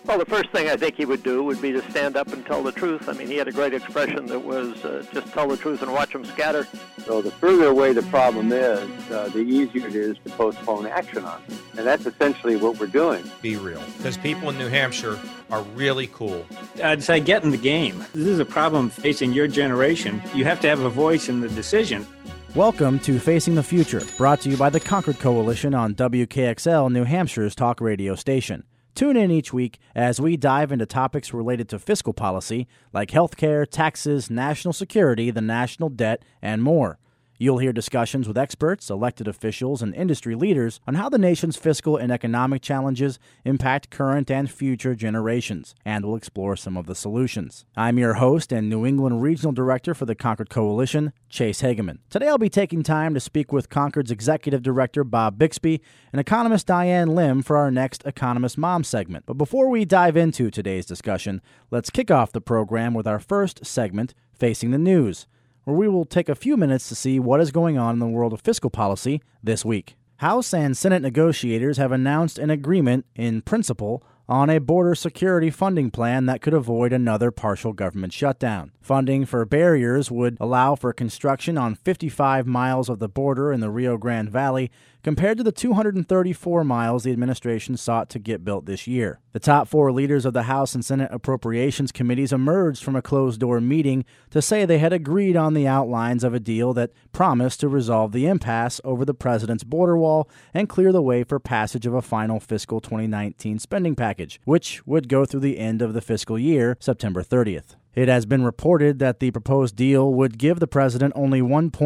Well, the first thing I think he would do would be to stand up and tell the truth. I mean, he had a great expression that was just tell the truth and watch them scatter. So the further away the problem is, the easier it is to postpone action on it. And that's essentially what we're doing. Be real. Because people in New Hampshire are really cool. I'd say get in the game. This is a problem facing your generation. You have to have a voice in the decision. Welcome to Facing the Future, brought to you by the Concord Coalition on WKXL, New Hampshire's talk radio station. Tune in each week as we dive into topics related to fiscal policy, like healthcare, taxes, national security, the national debt, and more. You'll hear discussions with experts, elected officials, and industry leaders on how the nation's fiscal and economic challenges impact current and future generations, and we'll explore some of the solutions. I'm your host and New England Regional Director for the Concord Coalition, Chase Hageman. Today I'll be taking time to speak with Concord's Executive Director, Bob Bixby, and economist Diane Lim for our next Economist Mom segment. But before we dive into today's discussion, let's kick off the program with our first segment, Facing the News, where we will take a few minutes to see what is going on in the world of fiscal policy this week. House and Senate negotiators have announced an agreement in principle on a border security funding plan that could avoid another partial government shutdown. Funding for barriers would allow for construction on 55 miles of the border in the Rio Grande Valley, compared to the 234 miles the administration sought to get built this year. The top four leaders of the House and Senate Appropriations Committees emerged from a closed-door meeting to say they had agreed on the outlines of a deal that promised to resolve the impasse over the president's border wall and clear the way for passage of a final fiscal 2019 spending package, which would go through the end of the fiscal year, September 30th. It has been reported that the proposed deal would give the president only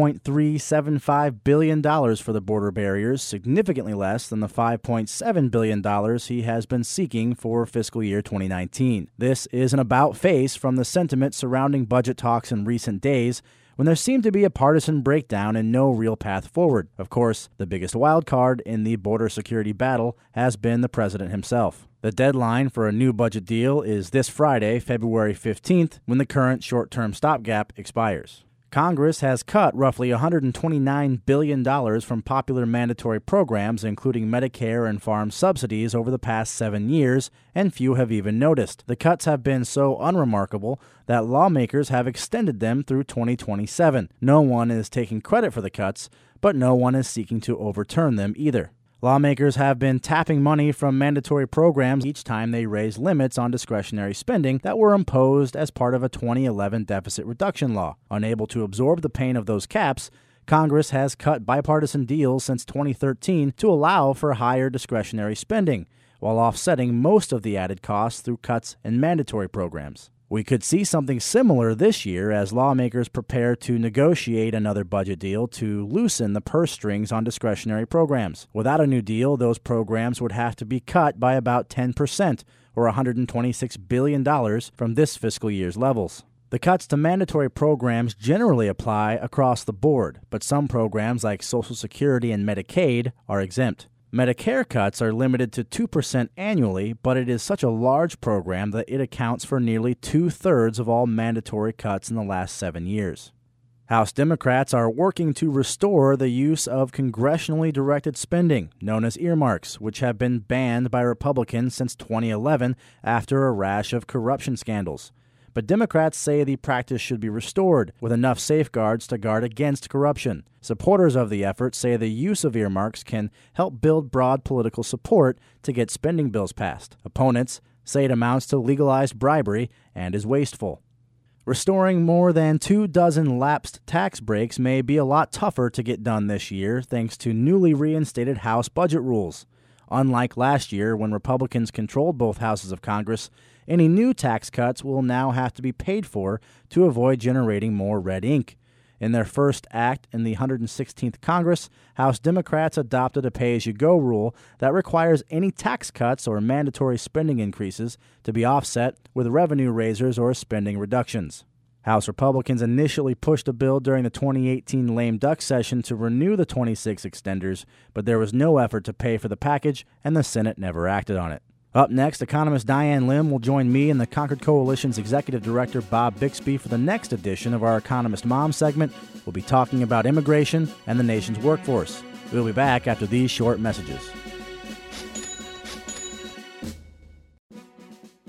$1.375 billion for the border barriers, significantly less than the $5.7 billion he has been seeking for fiscal year 2019. This is an about-face from the sentiment surrounding budget talks in recent days, when there seemed to be a partisan breakdown and no real path forward. Of course, the biggest wild card in the border security battle has been the president himself. The deadline for a new budget deal is this Friday, February 15th, when the current short-term stopgap expires. Congress has cut roughly $129 billion from popular mandatory programs, including Medicare and farm subsidies, over the past 7 years, and few have even noticed. The cuts have been so unremarkable that lawmakers have extended them through 2027. No one is taking credit for the cuts, but no one is seeking to overturn them either. Lawmakers have been tapping money from mandatory programs each time they raise limits on discretionary spending that were imposed as part of a 2011 deficit reduction law. Unable to absorb the pain of those caps, Congress has cut bipartisan deals since 2013 to allow for higher discretionary spending, while offsetting most of the added costs through cuts in mandatory programs. We could see something similar this year as lawmakers prepare to negotiate another budget deal to loosen the purse strings on discretionary programs. Without a new deal, those programs would have to be cut by about 10%, or $126 billion from this fiscal year's levels. The cuts to mandatory programs generally apply across the board, but some programs like Social Security and Medicaid are exempt. Medicare cuts are limited to 2% annually, but it is such a large program that it accounts for nearly 2/3 of all mandatory cuts in the last 7 years. House Democrats are working to restore the use of congressionally directed spending, known as earmarks, which have been banned by Republicans since 2011 after a rash of corruption scandals. But Democrats say the practice should be restored, with enough safeguards to guard against corruption. Supporters of the effort say the use of earmarks can help build broad political support to get spending bills passed. Opponents say it amounts to legalized bribery and is wasteful. Restoring more than 24 lapsed tax breaks may be a lot tougher to get done this year thanks to newly reinstated House budget rules. Unlike last year, when Republicans controlled both houses of Congress, any new tax cuts will now have to be paid for to avoid generating more red ink. In their first act in the 116th Congress, House Democrats adopted a pay-as-you-go rule that requires any tax cuts or mandatory spending increases to be offset with revenue raisers or spending reductions. House Republicans initially pushed a bill during the 2018 lame duck session to renew the 26 extenders, but there was no effort to pay for the package, and the Senate never acted on it. Up next, economist Diane Lim will join me and the Concord Coalition's Executive Director Bob Bixby for the next edition of our Economist Mom segment. We'll be talking about immigration and the nation's workforce. We'll be back after these short messages.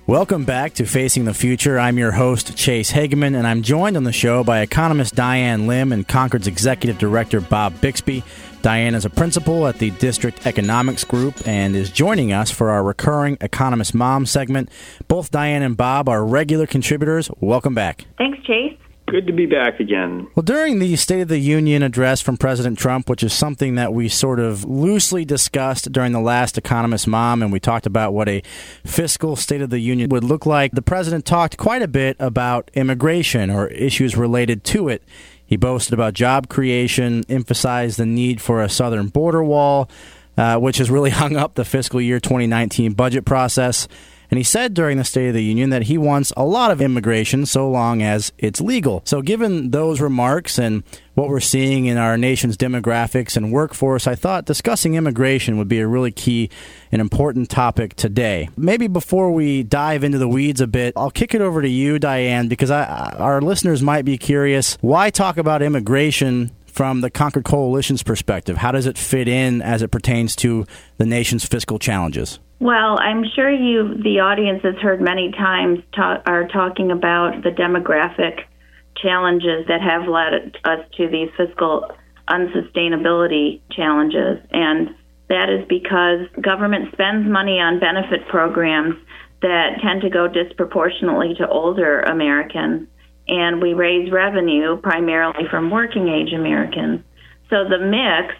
Welcome back to Facing the Future. I'm your host, Chase Hageman, and I'm joined on the show by economist Diane Lim and Concord's executive director, Bob Bixby. Diane is a principal at the District Economics Group and is joining us for our recurring Economist Mom segment. Both Diane and Bob are regular contributors. Welcome back. Thanks, Chase. Good to be back again. Well, during the State of the Union address from President Trump, which is something that we sort of loosely discussed during the last Economist Mom, and we talked about what a fiscal State of the Union would look like, the president talked quite a bit about immigration or issues related to it. He boasted about job creation, emphasized the need for a southern border wall, which has really hung up the fiscal year 2019 budget process. And he said during the State of the Union that he wants a lot of immigration so long as it's legal. So given those remarks and what we're seeing in our nation's demographics and workforce, I thought discussing immigration would be a really key and important topic today. Maybe before we dive into the weeds a bit, I'll kick it over to you, Diane, because our listeners might be curious. Why talk about immigration from the Concord Coalition's perspective? How does it fit in as it pertains to the nation's fiscal challenges? Well, I'm sure the audience has heard many times are talking about the demographic challenges that have led us to these fiscal unsustainability challenges. And that is because government spends money on benefit programs that tend to go disproportionately to older Americans. And we raise revenue primarily from working age Americans. So the mix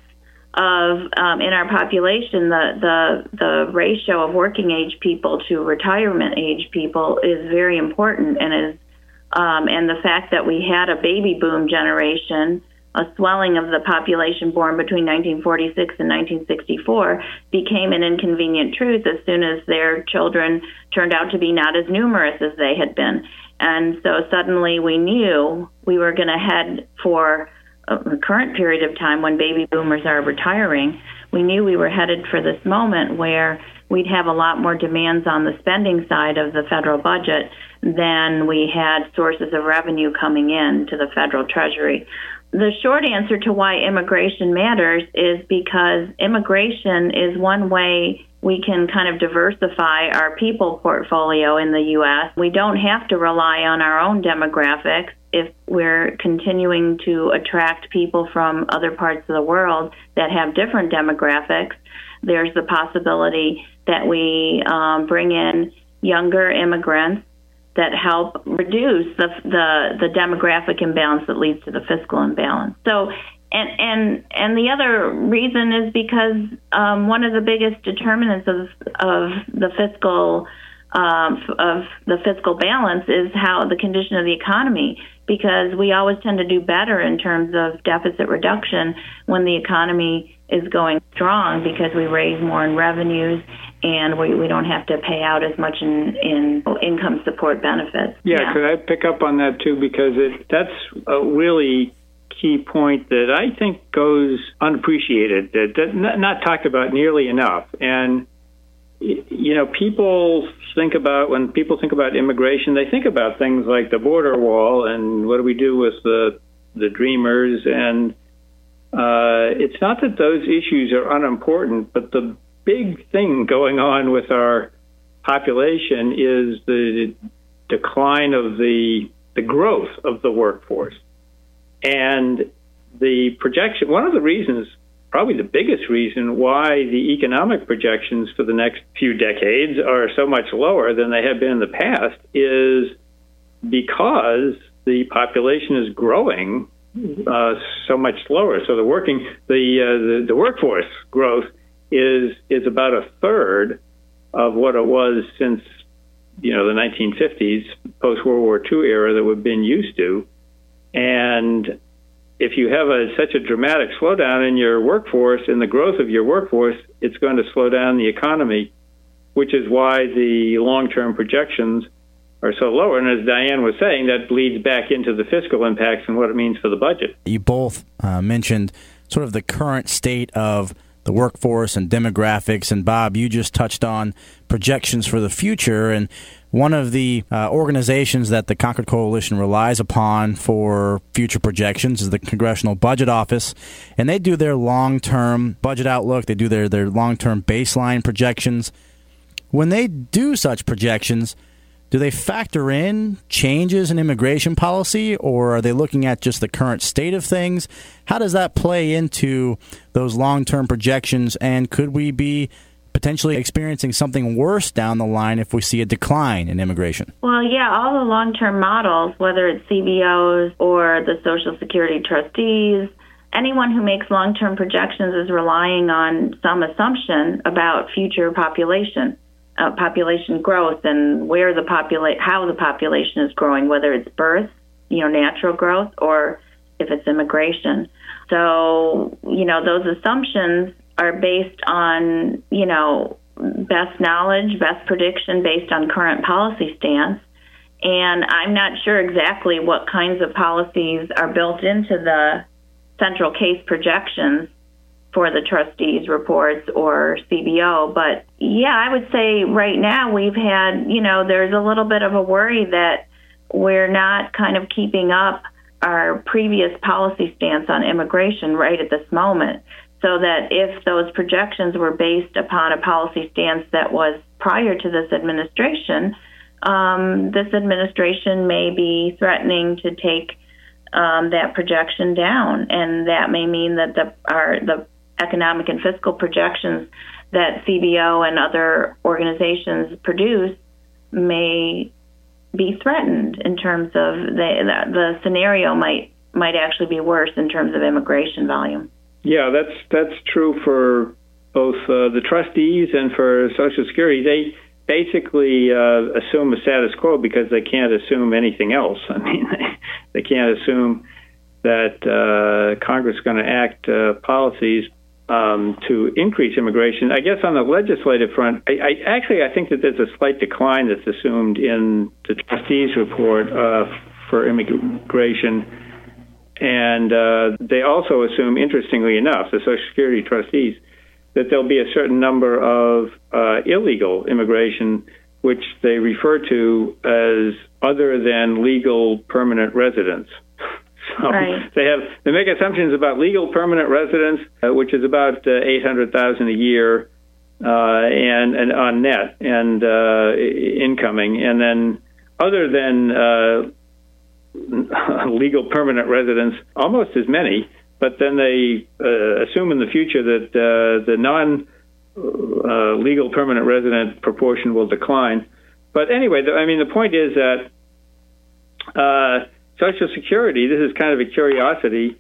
of in our population, the ratio of working age people to retirement age people is very important, and the fact that we had a baby boom generation, a swelling of the population born between 1946 and 1964, became an inconvenient truth as soon as their children turned out to be not as numerous as they had been. And so suddenly we knew we were going to head for the current period of time when baby boomers are retiring. We knew we were headed for this moment where we'd have a lot more demands on the spending side of the federal budget than we had sources of revenue coming in to the federal treasury. The short answer to why immigration matters is because immigration is one way we can kind of diversify our people portfolio in the U.S. We don't have to rely on our own demographics if we're continuing to attract people from other parts of the world that have different demographics. There's the possibility that we bring in younger immigrants that help reduce the demographic imbalance that leads to the fiscal imbalance. So, and the other reason is because one of the biggest determinants of the fiscal balance is how the condition of the economy, because we always tend to do better in terms of deficit reduction when the economy is going strong, because we raise more in revenues and we don't have to pay out as much in income support benefits. Yeah, could I pick up on that too? Because that's a really key point that I think goes unappreciated, that not talked about nearly enough. And you know, when people think about immigration, they think about things like the border wall and what do we do with the dreamers. And it's not that those issues are unimportant, but the big thing going on with our population is the decline of the growth of the workforce. And the projection, one of the reasons, probably the biggest reason why the economic projections for the next few decades are so much lower than they have been in the past, is because the population is growing so much slower. So the workforce growth is about a third of what it was since the 1950s, post World War II era that we've been used to. And if you have such a dramatic slowdown in your workforce, in the growth of your workforce, it's going to slow down the economy, which is why the long-term projections are so low. And as Diane was saying, that bleeds back into the fiscal impacts and what it means for the budget. You both mentioned sort of the current state of the workforce and demographics. And Bob, you just touched on projections for the future. And one of the organizations that the Concord Coalition relies upon for future projections is the Congressional Budget Office. And they do their long-term budget outlook. They do their long-term baseline projections. When they do such projections, do they factor in changes in immigration policy, or are they looking at just the current state of things? How does that play into those long-term projections, and could we be potentially experiencing something worse down the line if we see a decline in immigration? Well, yeah, all the long-term models, whether it's CBOs or the Social Security trustees, anyone who makes long-term projections is relying on some assumption about future population growth and how the population is growing, whether it's birth, natural growth, or if it's immigration. So, those assumptions are based on, best knowledge, best prediction based on current policy stance. And I'm not sure exactly what kinds of policies are built into the central case projections for the trustees' reports or CBO. But, yeah, I would say right now we've had, there's a little bit of a worry that we're not kind of keeping up our previous policy stance on immigration right at this moment. So that if those projections were based upon a policy stance that was prior to this administration may be threatening to take that projection down, and that may mean that the economic and fiscal projections that CBO and other organizations produce may be threatened in terms of the scenario might actually be worse in terms of immigration volume. Yeah, that's true for both the trustees and for Social Security. They basically assume a status quo because they can't assume anything else. I mean, they can't assume that Congress is going to act policies to increase immigration. I guess on the legislative front, I think that there's a slight decline that's assumed in the trustees' report for immigration. And they also assume, interestingly enough, the Social Security trustees, that there'll be a certain number of illegal immigration, which they refer to as other than legal permanent residents. So right. They make assumptions about legal permanent residents, which is about 800,000 a year, and on net and incoming, and then other than legal permanent residents, almost as many. But then they assume in the future that the non-legal permanent resident proportion will decline. But anyway, the point is that Social Security, this is kind of a curiosity,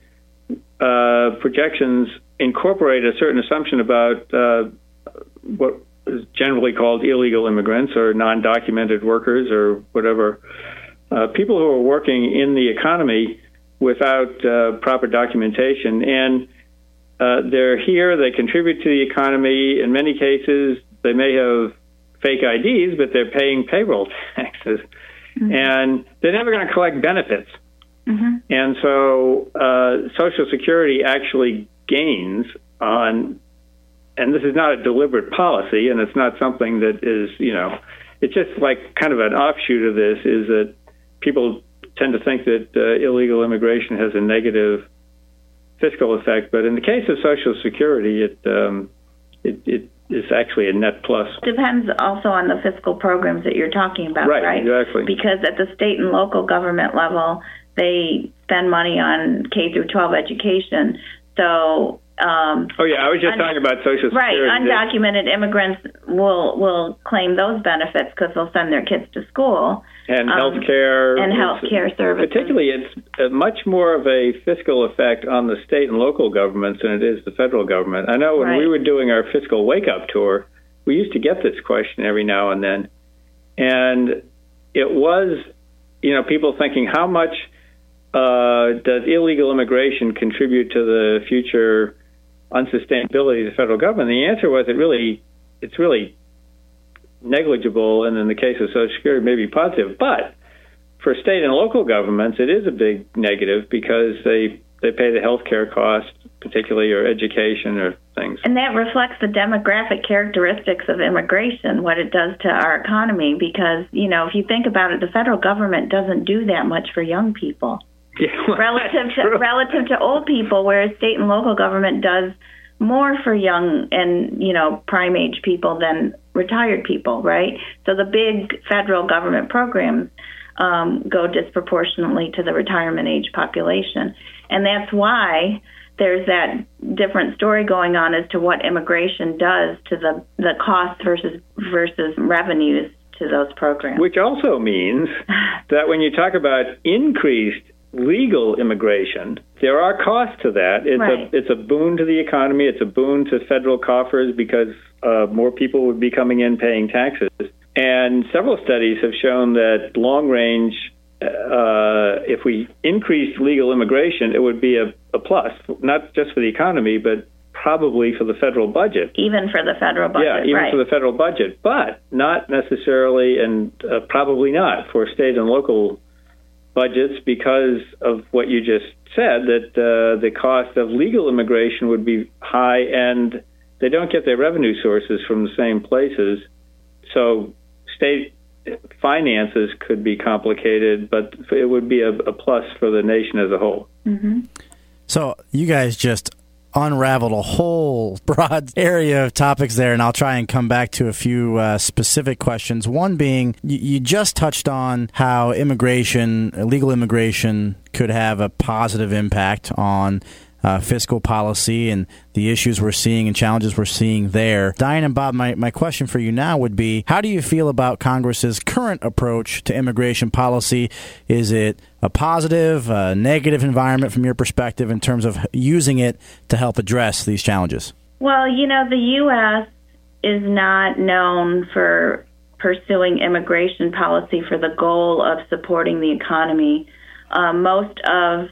projections incorporate a certain assumption about what is generally called illegal immigrants or non-documented workers or whatever, people who are working in the economy without proper documentation. And they're here, they contribute to the economy. In many cases, they may have fake IDs, but they're paying payroll taxes. Mm-hmm. And they're never going to collect benefits. Mm-hmm. And so Social Security actually gains on, and this is not a deliberate policy, and it's not something that is, it's just like kind of an offshoot of this, is that people tend to think that illegal immigration has a negative fiscal effect, but in the case of Social Security, it is actually a net plus. Depends also on the fiscal programs that you're talking about, right? Right, exactly. Because at the state and local government level, they spend money on K through 12 education. So. I was just talking about Social Security. Right, undocumented immigrants will claim those benefits because they'll send their kids to school. And health care. And health care services. Particularly, it's much more of a fiscal effect on the state and local governments than it is the federal government. I know when we were doing our fiscal wake-up tour, we used to get this question every now and then. And it was, people thinking, how much does illegal immigration contribute to the future unsustainability of the federal government? The answer was it's really negligible, and in the case of Social Security, maybe positive. But for state and local governments, it is a big negative because they pay the health care costs, particularly, or education or things. And that reflects the demographic characteristics of immigration, what it does to our economy, because, if you think about it, the federal government doesn't do that much for young people. Yeah, well, relative to old people, whereas state and local government does more for young and prime age people than retired people, right? So the big federal government programs go disproportionately to the retirement age population. And that's why there's that different story going on as to what immigration does to the cost versus revenues to those programs. Which also means that when you talk about increased legal immigration, there are costs to that. It's a boon to the economy. It's a boon to federal coffers because more people would be coming in paying taxes. And several studies have shown that long range, if we increased legal immigration, it would be a plus, not just for the economy, but probably for the federal budget. Even for the federal budget, yeah, even for the federal budget, but not necessarily and probably not for state and local budgets because of what you just said, that the cost of legal immigration would be high and they don't get their revenue sources from the same places. So state finances could be complicated, but it would be a plus for the nation as a whole. Mm-hmm. So you guys just unraveled a whole broad area of topics there, and I'll try and come back to a few specific questions. One being, you just touched on how legal immigration could have a positive impact on fiscal policy and the issues we're seeing and challenges we're seeing there. Diane and Bob, my question for you now would be, how do you feel about Congress's current approach to immigration policy? Is it a positive, negative environment from your perspective in terms of using it to help address these challenges? Well, the U.S. is not known for pursuing immigration policy for the goal of supporting the economy. Most of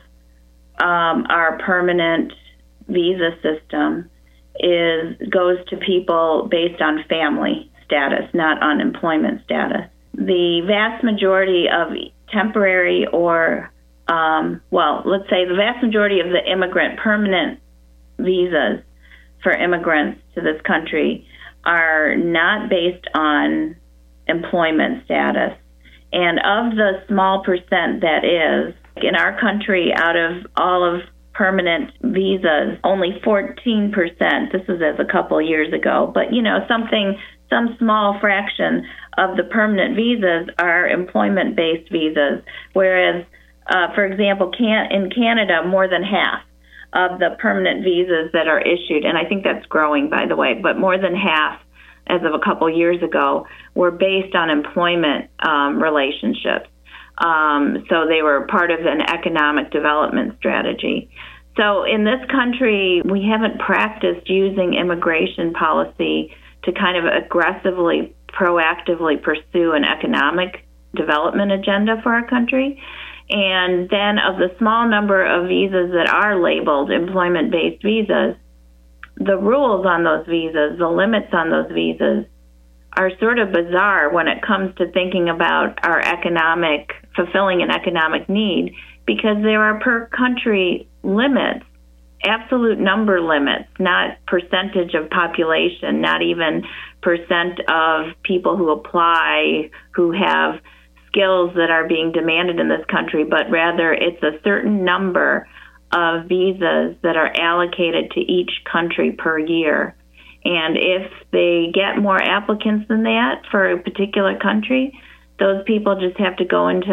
our permanent visa system goes to people based on family status, not on employment status. The vast majority of temporary or, let's say the vast majority of the immigrant permanent visas for immigrants to this country are not based on employment status. And of the small percent that is, in our country, out of all of permanent visas, only 14%, this was as a couple of years ago, but some small fraction of the permanent visas are employment-based visas, whereas, for example, in Canada, more than half of the permanent visas that are issued, and I think that's growing, by the way, but more than half as of a couple years ago were based on employment relationships. So they were part of an economic development strategy. So in this country, we haven't practiced using immigration policy to kind of aggressively, proactively pursue an economic development agenda for our country. And then of the small number of visas that are labeled employment-based visas, the rules on those visas, the limits on those visas, are sort of bizarre when it comes to thinking about our fulfilling an economic need, because there are per country limits, absolute number limits, not percentage of population, not even percent of people who apply who have skills that are being demanded in this country, but rather it's a certain number of visas that are allocated to each country per year. And if they get more applicants than that for a particular country, those people just have to go into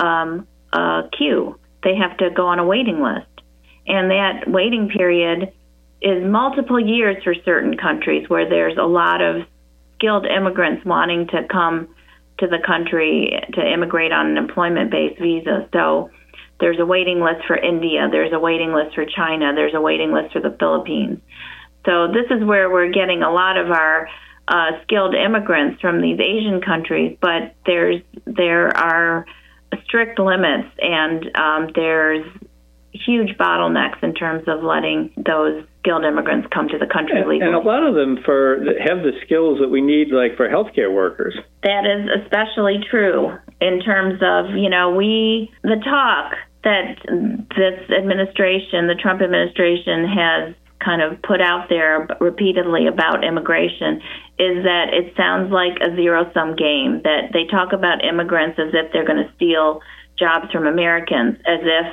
a queue. They have to go on a waiting list. And that waiting period is multiple years for certain countries where there's a lot of skilled immigrants wanting to come to the country to immigrate on an employment-based visa. So there's a waiting list for India, there's a waiting list for China, there's a waiting list for the Philippines. So this is where we're getting a lot of our skilled immigrants from these Asian countries, but there are strict limits, and there's huge bottlenecks in terms of letting those skilled immigrants come to the country legally. And a lot of them have the skills that we need, like for healthcare workers. That is especially true in terms of, the talk that this administration, the Trump administration, has kind of put out there repeatedly about immigration is that it sounds like a zero-sum game, that they talk about immigrants as if they're going to steal jobs from Americans, as if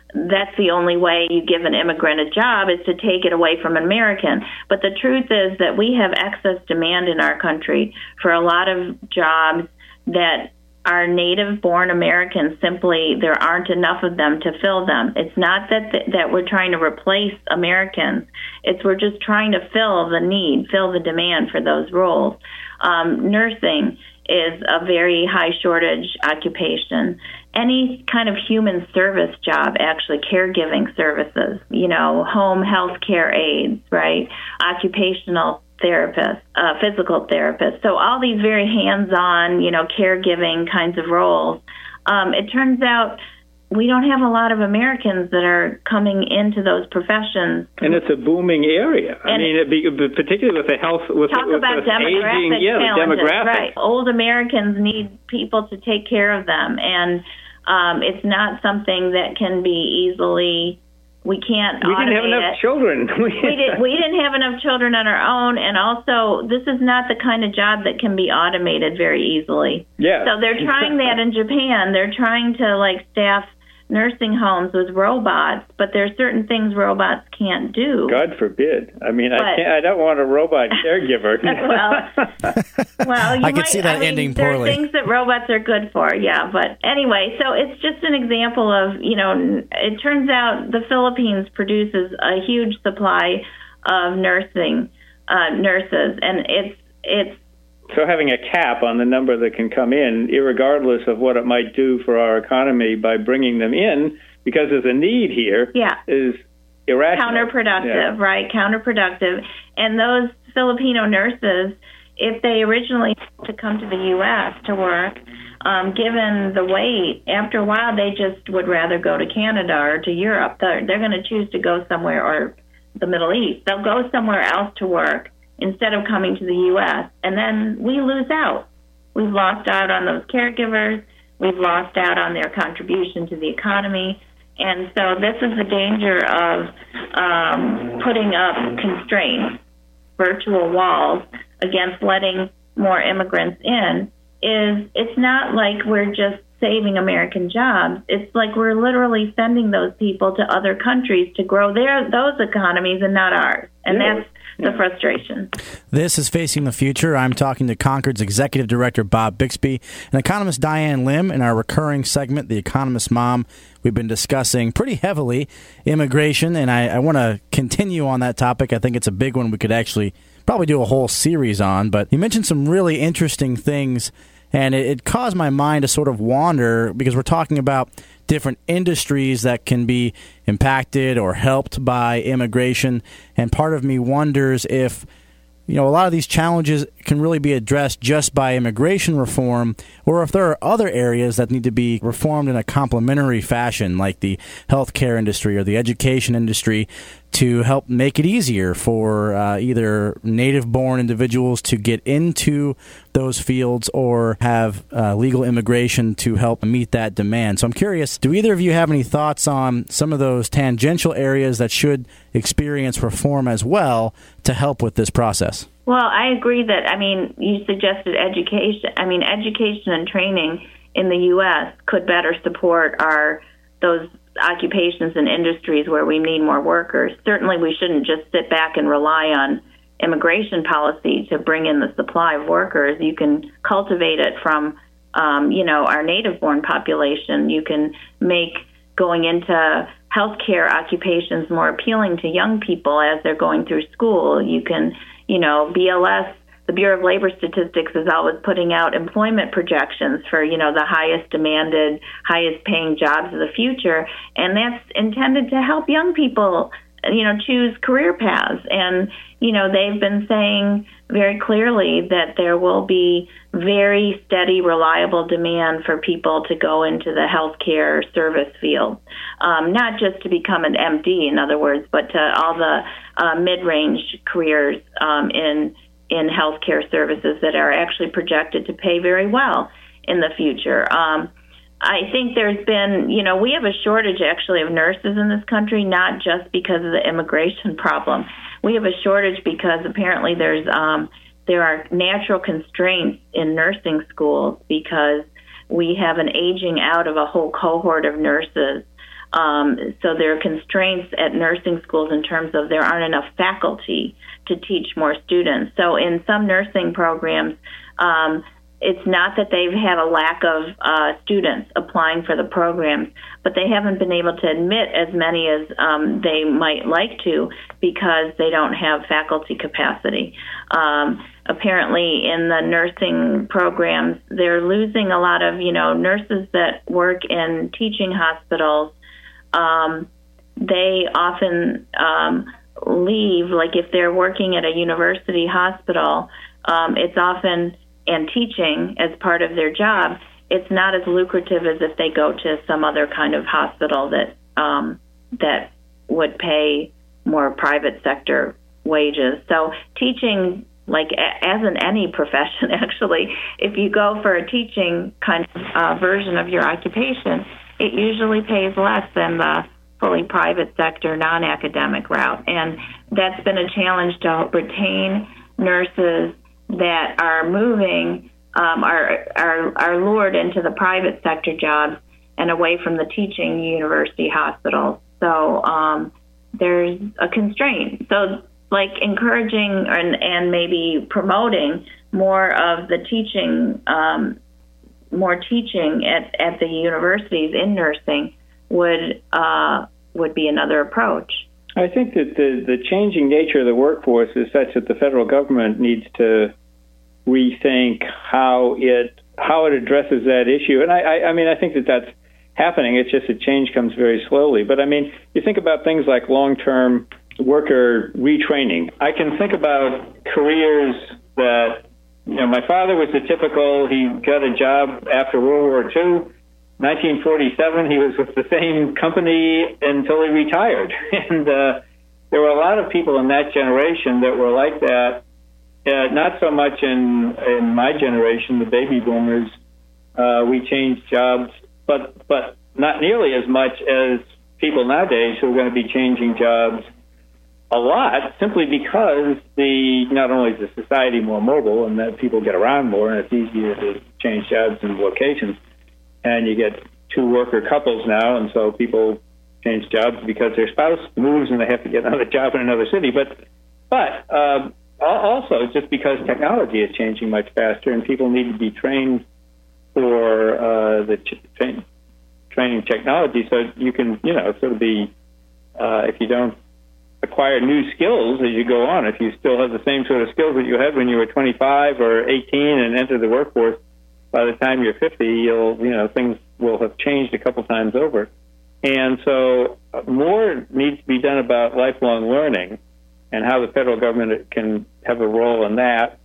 that's the only way you give an immigrant a job is to take it away from an American. But the truth is that we have excess demand in our country for a lot of jobs that are native-born Americans. Simply, there aren't enough of them to fill them. It's not that we're trying to replace Americans. It's we're just trying to fill the need, fill the demand for those roles. Nursing is a very high shortage occupation. Any kind of human service job, actually, caregiving services, home health care aides, right? Occupational therapists, physical therapists. So all these very hands-on, caregiving kinds of roles. It turns out we don't have a lot of Americans that are coming into those professions. And it's a booming area. Particularly with the health, with about demographic aging, demographic. Right. Old Americans need people to take care of them, and it's not something that can be easily. We can't. We didn't have enough children. We didn't have enough children on our own, and also this is not the kind of job that can be automated very easily. Yeah. So they're trying that in Japan. They're trying to staff nursing homes with robots, but there are certain things robots can't do. God forbid. I don't want a robot caregiver. well, I could see that ending poorly. There are things that robots are good for, yeah. But anyway, so it's just an example of, it turns out the Philippines produces a huge supply of nurses, and it's so having a cap on the number that can come in, irregardless of what it might do for our economy by bringing them in, because there's a need here, is irrational. Counterproductive, right? Counterproductive. And those Filipino nurses, if they originally to come to the U.S. to work, given the wait, after a while they just would rather go to Canada or to Europe. They're going to choose to go somewhere, or the Middle East. They'll go somewhere else to work instead of coming to the U.S., and then we lose out. We've lost out on those caregivers. We've lost out on their contribution to the economy. And so this is the danger of putting up constraints, virtual walls, against letting more immigrants in. It's not like we're just saving American jobs. It's like we're literally sending those people to other countries to grow those economies and not ours. And that's the frustration. This is Facing the Future. I'm talking to Concord's Executive Director, Bob Bixby, and economist Diane Lim. In our recurring segment, The Economist Mom, we've been discussing pretty heavily immigration, and I want to continue on that topic. I think it's a big one we could actually probably do a whole series on, but you mentioned some really interesting things, and it caused my mind to sort of wander because we're talking about different industries that can be impacted or helped by immigration. And part of me wonders if, a lot of these challenges can really be addressed just by immigration reform, or if there are other areas that need to be reformed in a complementary fashion, like the healthcare industry or the education industry, to help make it easier for either native-born individuals to get into those fields or have legal immigration to help meet that demand. So I'm curious, do either of you have any thoughts on some of those tangential areas that should experience reform as well to help with this process? Well, I agree that, you suggested education. Education and training in the U.S. could better support those occupations and industries where we need more workers. Certainly we shouldn't just sit back and rely on immigration policy to bring in the supply of workers. You can cultivate it from, our native-born population. You can make going into healthcare occupations more appealing to young people as they're going through school. You can, BLS, the Bureau of Labor Statistics, is always putting out employment projections for, the highest demanded, highest paying jobs of the future. And that's intended to help young people, choose career paths. And, they've been saying very clearly that there will be very steady, reliable demand for people to go into the healthcare service field, not just to become an MD, in other words, but to all the mid-range careers in healthcare services that are actually projected to pay very well in the future. I think there's been, we have a shortage actually of nurses in this country, not just because of the immigration problem. We have a shortage because apparently there are natural constraints in nursing schools because we have an aging out of a whole cohort of nurses So there are constraints at nursing schools in terms of there aren't enough faculty to teach more students. So in some nursing programs, it's not that they've had a lack of students applying for the programs, but they haven't been able to admit as many as they might like to because they don't have faculty capacity. Apparently in the nursing programs, they're losing a lot of, nurses that work in teaching hospitals. They often leave, like if they're working at a university hospital, it's often, and teaching as part of their job, it's not as lucrative as if they go to some other kind of hospital that would pay more private sector wages. So teaching, like as in any profession, actually, if you go for a teaching kind of version of your occupation, it usually pays less than the fully private sector, non-academic route. And that's been a challenge to retain nurses that are moving, are lured into the private sector jobs and away from the teaching university hospitals. So there's a constraint. So like encouraging and maybe promoting more of the teaching, more teaching at the universities in nursing would be another approach. I think that the changing nature of the workforce is such that the federal government needs to rethink how it addresses that issue. And I think that that's happening. It's just that change comes very slowly. But I mean, you think about things like long-term worker retraining. I can think about careers that, my father was the typical, he got a job after World War II. 1947, he was with the same company until he retired. And there were a lot of people in that generation that were like that. Not so much in my generation, the baby boomers. We changed jobs, but not nearly as much as people nowadays who are going to be changing jobs a lot, simply because not only is the society more mobile and that people get around more and it's easier to change jobs and locations, and you get two worker couples now, and so people change jobs because their spouse moves and they have to get another job in another city. But also just because technology is changing much faster and people need to be trained for the training technology, so you can, sort of be, if you don't acquire new skills as you go on, if you still have the same sort of skills that you had when you were 25 or 18 and enter the workforce, by the time you're 50, things will have changed a couple times over. And so more needs to be done about lifelong learning and how the federal government can have a role in that.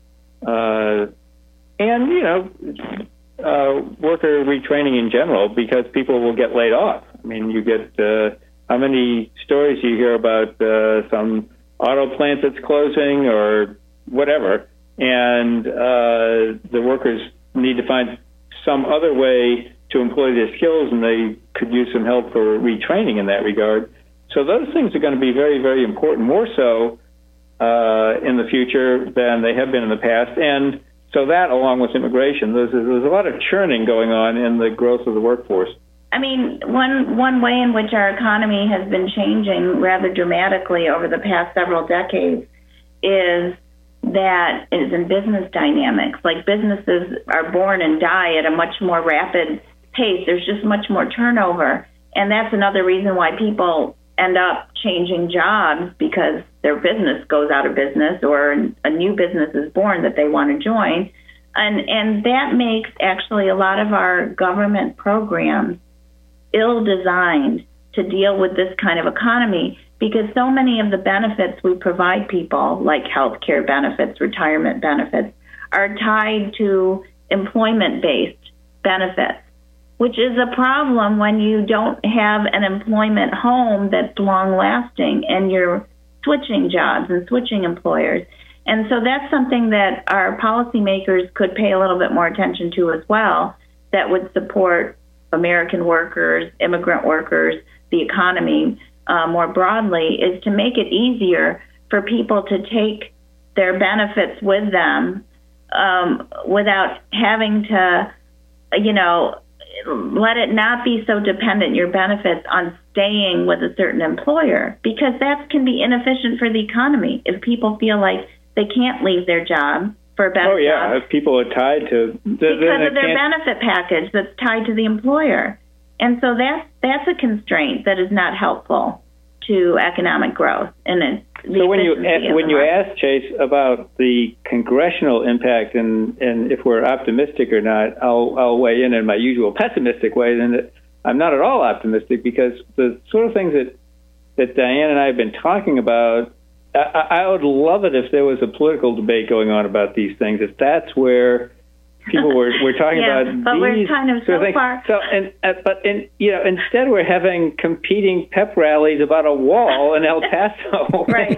Worker retraining in general, because people will get laid off. I mean, you get, how many stories you hear about some auto plant that's closing or whatever, and the workers need to find some other way to employ their skills, and they could use some help for retraining in that regard. So those things are going to be very, very important, more so in the future than they have been in the past. And so that, along with immigration, there's a lot of churning going on in the growth of the workforce. I mean, one way in which our economy has been changing rather dramatically over the past several decades is in business dynamics. Like, businesses are born and die at a much more rapid pace. There's just much more turnover. And that's another reason why people end up changing jobs, because their business goes out of business or a new business is born that they want to join. And that makes actually a lot of our government programs ill-designed to deal with this kind of economy, because so many of the benefits we provide people, like health care benefits, retirement benefits, are tied to employment-based benefits, which is a problem when you don't have an employment home that's long-lasting and you're switching jobs and switching employers. And so that's something that our policymakers could pay a little bit more attention to as well, that would support American workers, immigrant workers, the economy more broadly, is to make it easier for people to take their benefits with them without having to, let it not be so dependent, your benefits, on staying with a certain employer, because that can be inefficient for the economy if people feel like they can't leave their job for a better job. If people are tied to because of their benefit package that's tied to the employer. And so that's a constraint that is not helpful to economic growth. So when you ask, Chase, about the congressional impact and if we're optimistic or not, I'll weigh in my usual pessimistic way. Then I'm not at all optimistic, because the sort of things that Diane and I have been talking about, I would love it if there was a political debate going on about these things. If that's where people were talking about but these we're kind of so far. So instead we're having competing pep rallies about a wall in El Paso. Right.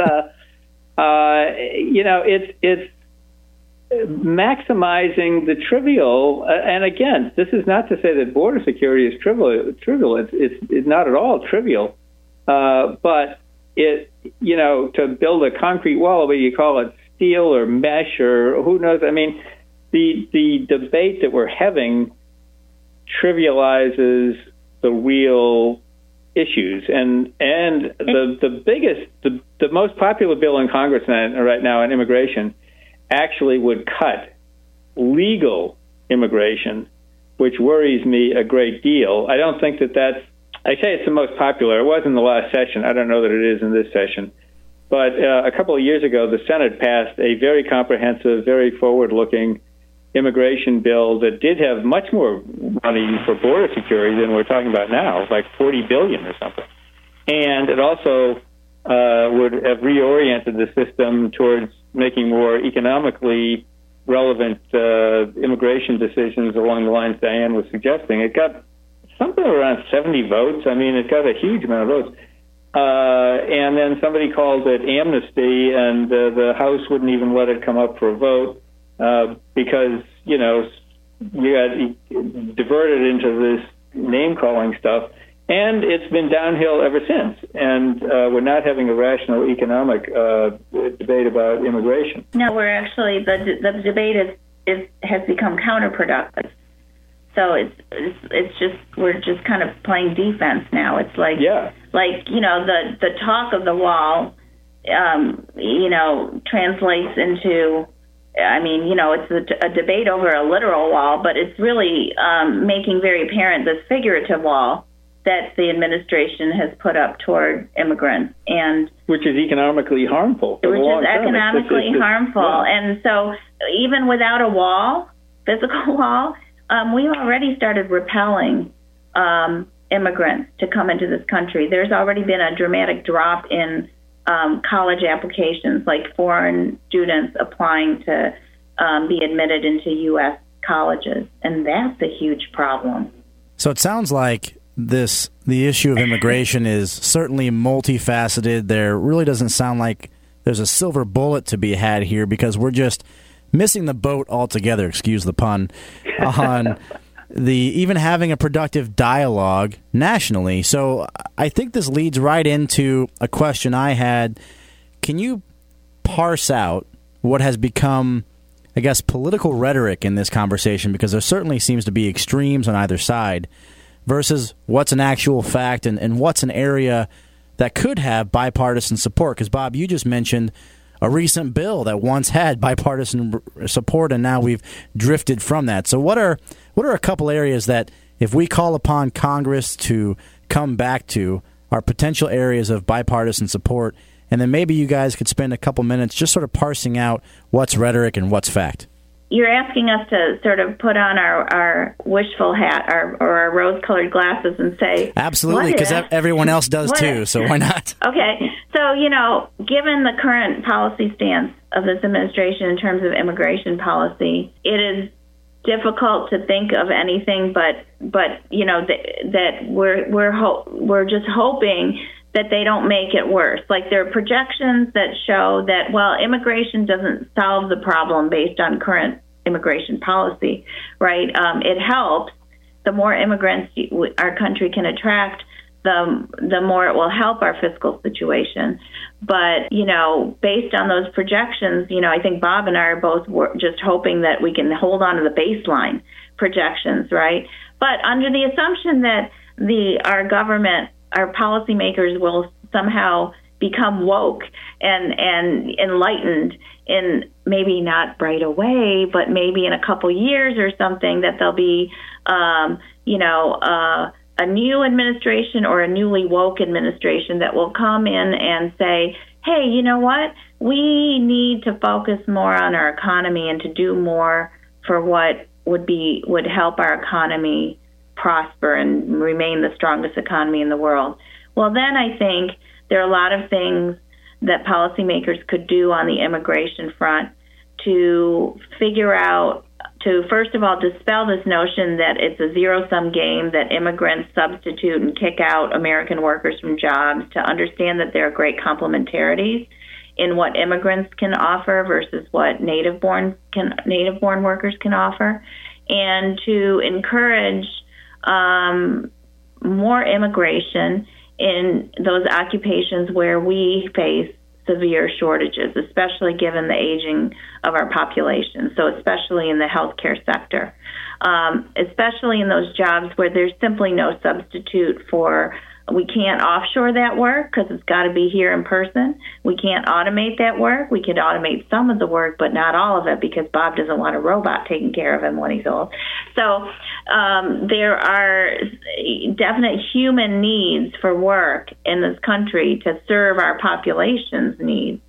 It's maximizing the trivial. And again, this is not to say that border security is trivial. It's not at all trivial. But to build a concrete wall, whether you call it steel or mesh or who knows, I mean, the debate that we're having trivializes the real issues, and the biggest, the most popular bill in Congress right now on immigration actually would cut legal immigration, which worries me a great deal. I don't think that's. I say it's the most popular. It was in the last session. I don't know that it is in this session. But a couple of years ago, the Senate passed a very comprehensive, very forward-looking immigration bill that did have much more money for border security than we're talking about now, like $40 billion or something. And it also would have reoriented the system towards making more economically relevant immigration decisions along the lines Diane was suggesting. It got something around 70 votes. I mean, it got a huge amount of votes. And then somebody called it amnesty, and the House wouldn't even let it come up for a vote because, you got diverted into this name-calling stuff. And it's been downhill ever since. And we're not having a rational economic debate about immigration. No, we're actually, the debate has become counterproductive. So it's just, we're just kind of playing defense now. It's like, the talk of the wall, translates into, it's a debate over a literal wall, but it's really making very apparent this figurative wall that the administration has put up toward immigrants, and which is economically harmful. Economically harmful. Yeah. And so even without a wall, physical wall, we already started repelling immigrants to come into this country. There's already been a dramatic drop in college applications, like foreign students applying to be admitted into U.S. colleges, and that's a huge problem. So it sounds like the issue of immigration is certainly multifaceted. There really doesn't sound like there's a silver bullet to be had here, because we're just missing the boat altogether, excuse the pun, on even having a productive dialogue nationally. So I think this leads right into a question I had. Can you parse out what has become, I guess, political rhetoric in this conversation? Because there certainly seems to be extremes on either side, versus what's an actual fact and what's an area that could have bipartisan support. Because, Bob, you just mentioned a recent bill that once had bipartisan support, and now we've drifted from that. So what are a couple areas that, if we call upon Congress to come back to, are potential areas of bipartisan support? And then maybe you guys could spend a couple minutes just sort of parsing out what's rhetoric and what's fact. You're asking us to sort of put on our wishful hat or our rose-colored glasses and say, absolutely, because everyone else does too, so why not? Okay, so, given the current policy stance of this administration in terms of immigration policy, it is difficult to think of anything but that we're just hoping that they don't make it worse. Like, there are projections that show that, immigration doesn't solve the problem based on current immigration policy, right? It helps. The more immigrants our country can attract, the more it will help our fiscal situation. But, based on those projections, I think Bob and I are both just hoping that we can hold on to the baseline projections, right? But under the assumption that our government, our policymakers will somehow become woke and enlightened in maybe not right away, but maybe in a couple years or something, that there'll be, a new administration or a newly woke administration that will come in and say, hey, you know what? We need to focus more on our economy and to do more for what would help our economy prosper and remain the strongest economy in the world. Well, then I think there are a lot of things that policymakers could do on the immigration front to figure out, to first of all dispel this notion that it's a zero-sum game, that immigrants substitute and kick out American workers from jobs, to understand that there are great complementarities in what immigrants can offer versus what native-born workers can offer, and to encourage more immigration in those occupations where we face severe shortages, especially given the aging of our population. So especially in the healthcare sector, especially in those jobs where there's simply no substitute for, we can't offshore that work because it's got to be here in person. We can't automate that work. We could automate some of the work, but not all of it, because Bob doesn't want a robot taking care of him when he's old. So there are definite human needs for work in this country to serve our population's needs.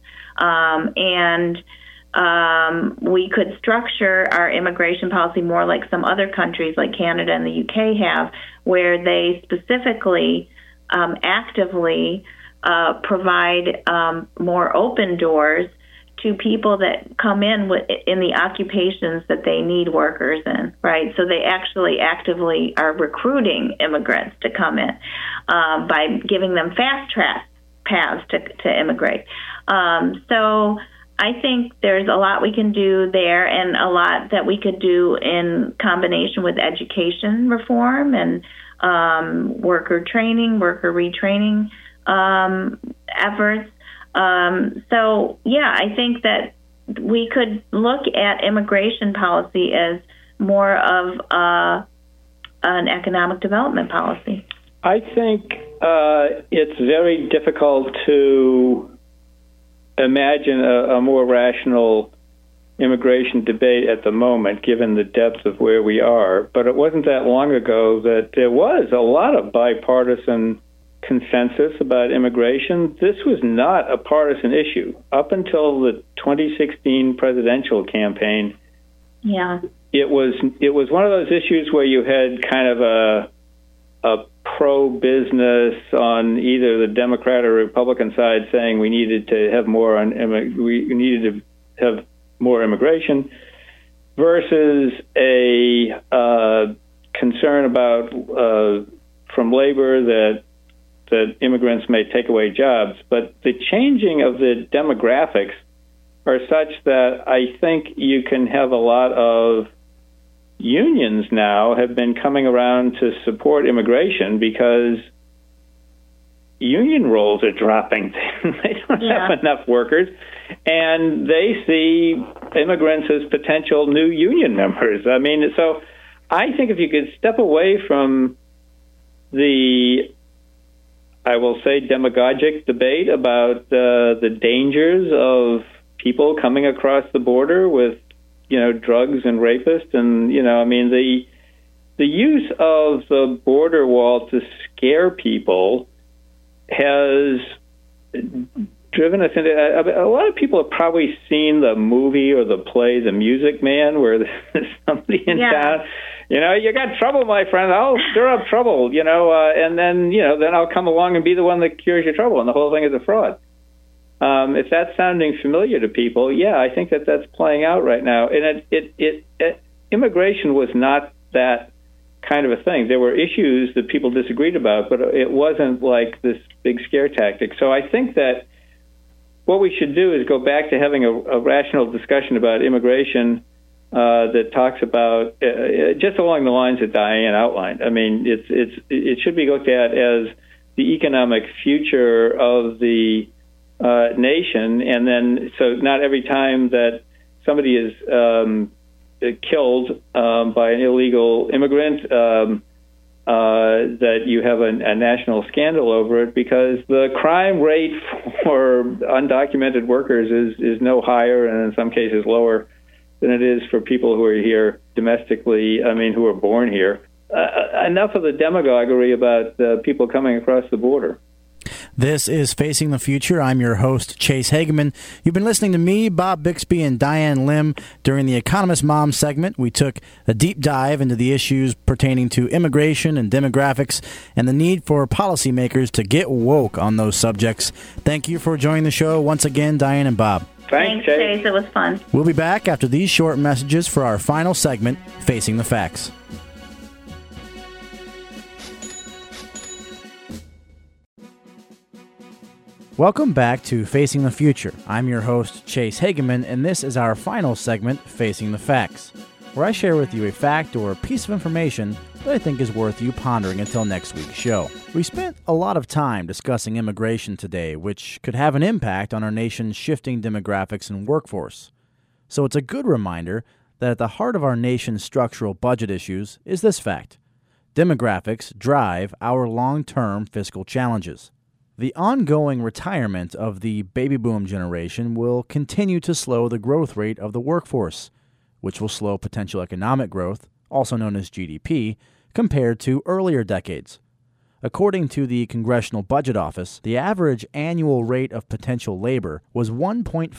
We could structure our immigration policy more like some other countries like Canada and the UK have, where they specifically actively provide more open doors to people that come in the occupations that they need workers in, right? So they actually actively are recruiting immigrants to come in by giving them fast track paths to immigrate. So I think there's a lot we can do there, and a lot that we could do in combination with education reform and worker training, worker retraining efforts. I think that we could look at immigration policy as more of an economic development policy. I think it's very difficult to imagine a more rational immigration debate at the moment, given the depth of where we are. But it wasn't that long ago that there was a lot of bipartisan consensus about immigration. This was not a partisan issue up until the 2016 presidential campaign. Yeah, it was one of those issues where you had kind of a pro-business on either the Democrat or Republican side saying we needed to have more more immigration, versus a concern about from labor that immigrants may take away jobs. But the changing of the demographics are such that I think you can have a lot of unions now have been coming around to support immigration because union roles are dropping. They don't have enough workers, and they see immigrants as potential new union members. I mean, so I think if you could step away from the, I will say, demagogic debate about the dangers of people coming across the border with, drugs and rapists, and, the use of the border wall to scare people has driven us into, a lot of people have probably seen the movie or the play The Music Man, where there's somebody in town, you got trouble, my friend, I'll stir up trouble, and then, then I'll come along and be the one that cures your trouble, and the whole thing is a fraud. If that's sounding familiar to people, I think that's playing out right now. And immigration was not that kind of a thing. There were issues that people disagreed about, but it wasn't like this big scare tactic. So I think that what we should do is go back to having a rational discussion about immigration that talks about just along the lines that Diane outlined. I mean, it should be looked at as the economic future of the nation. And then, so not every time that somebody is killed by an illegal immigrant, that you have a national scandal over it, because the crime rate for undocumented workers is no higher, and in some cases lower, than it is for people who are here domestically, who are born here. Enough of the demagoguery about people coming across the border. This is Facing the Future. I'm your host, Chase Hageman. You've been listening to me, Bob Bixby, and Diane Lim. During the Economist Mom segment, we took a deep dive into the issues pertaining to immigration and demographics and the need for policymakers to get woke on those subjects. Thank you for joining the show once again, Diane and Bob. Thanks, Chase. It was fun. We'll be back after these short messages for our final segment, Facing the Facts. Welcome back to Facing the Future. I'm your host, Chase Hageman, and this is our final segment, Facing the Facts, where I share with you a fact or a piece of information that I think is worth you pondering until next week's show. We spent a lot of time discussing immigration today, which could have an impact on our nation's shifting demographics and workforce. So it's a good reminder that at the heart of our nation's structural budget issues is this fact: demographics drive our long-term fiscal challenges. The ongoing retirement of the baby boom generation will continue to slow the growth rate of the workforce, which will slow potential economic growth, also known as GDP, compared to earlier decades. According to the Congressional Budget Office, the average annual rate of potential labor was 1.4%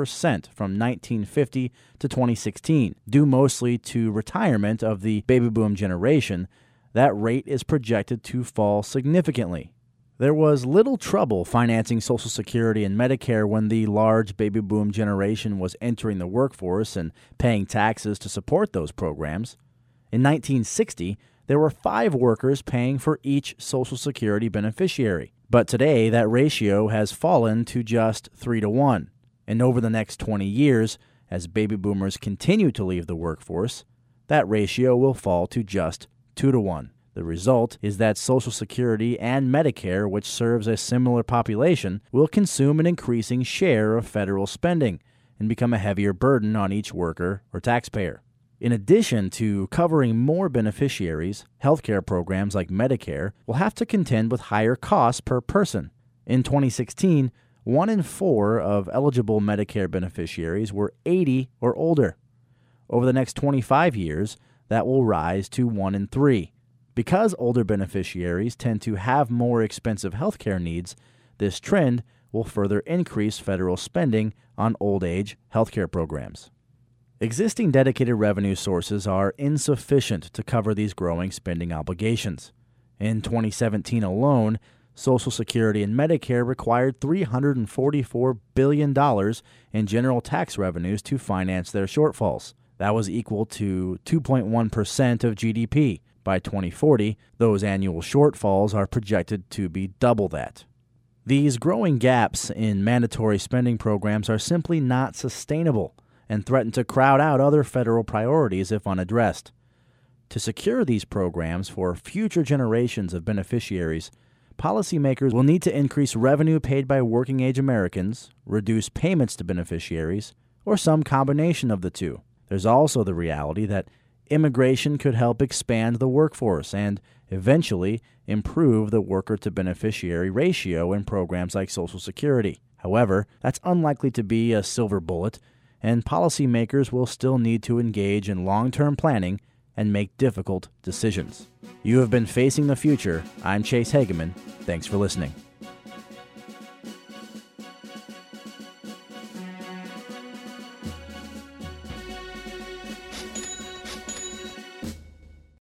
from 1950 to 2016. Due mostly to retirement of the baby boom generation, that rate is projected to fall significantly. There was little trouble financing Social Security and Medicare when the large baby boom generation was entering the workforce and paying taxes to support those programs. In 1960, there were 5 workers paying for each Social Security beneficiary. But today, that ratio has fallen to just 3-1. And over the next 20 years, as baby boomers continue to leave the workforce, that ratio will fall to just 2-1. The result is that Social Security and Medicare, which serves a similar population, will consume an increasing share of federal spending and become a heavier burden on each worker or taxpayer. In addition to covering more beneficiaries, healthcare programs like Medicare will have to contend with higher costs per person. In 2016, 1 in 4 of eligible Medicare beneficiaries were 80 or older. Over the next 25 years, that will rise to 1 in 3. Because older beneficiaries tend to have more expensive healthcare needs, this trend will further increase federal spending on old-age healthcare programs. Existing dedicated revenue sources are insufficient to cover these growing spending obligations. In 2017 alone, Social Security and Medicare required $344 billion in general tax revenues to finance their shortfalls. That was equal to 2.1% of GDP. By 2040, those annual shortfalls are projected to be double that. These growing gaps in mandatory spending programs are simply not sustainable and threaten to crowd out other federal priorities if unaddressed. To secure these programs for future generations of beneficiaries, policymakers will need to increase revenue paid by working-age Americans, reduce payments to beneficiaries, or some combination of the two. There's also the reality that immigration could help expand the workforce and eventually improve the worker-to-beneficiary ratio in programs like Social Security. However, that's unlikely to be a silver bullet, and policymakers will still need to engage in long-term planning and make difficult decisions. You have been Facing the Future. I'm Chase Hageman. Thanks for listening.